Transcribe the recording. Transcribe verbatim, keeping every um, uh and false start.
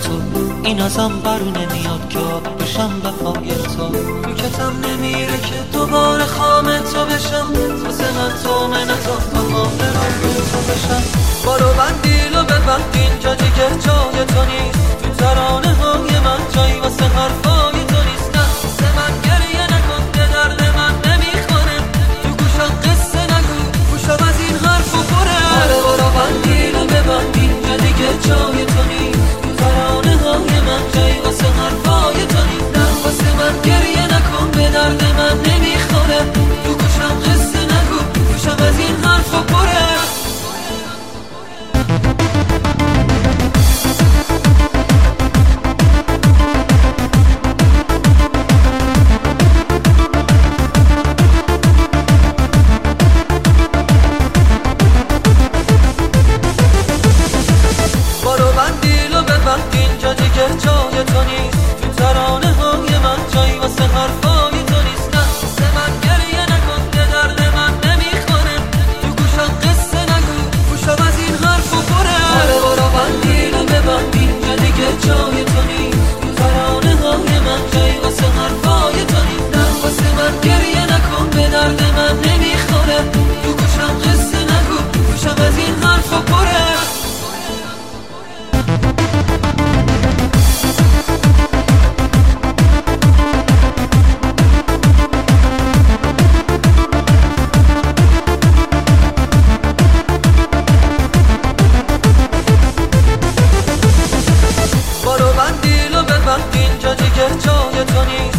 تو، این ازم بر نمیاد که آب بشم وفای تو. تو کتم نمیره که دوباره خام تو بشم، واسه من تو منتا بخوام برای تو بشم. بارو بندیل و ببند اینجا دیگه جای تو نیست، تو ترانه های من جایی واسه حرفای تو نیست. نه واسه من گریه نکن که درد من نمیخوره، تو گوشم قصه نگو گوشم از این حرف و پره. آره بارو بندیل و ببند اینجا دیگه جای تو نیست، تو ترانه های من جایی واسه حرفای تو نیست. نه واسه من گریه نکن به درد من نمیخوره، تو گوشم قصه نگو گوشم از این حرف و پره. اینجا دیگه جای تو نیست، تو ترانه های من جایی واسه حرفای تو نیست. نه واسه من گریه نکن که درد من نمیخوره، تو گوشم قصه نگو گوشم از این حرف و پره. آره برو بندیل و ببند اینجا دیگه جای تو نیست، تو ترانه های من جایی واسه حرفای تو نیست. نه واسه من گریه نکن به درد من نمیخوره، تو گوشم قصه نگو گوشم از این حرف و پره. اینجا دیگه جای تو نیست.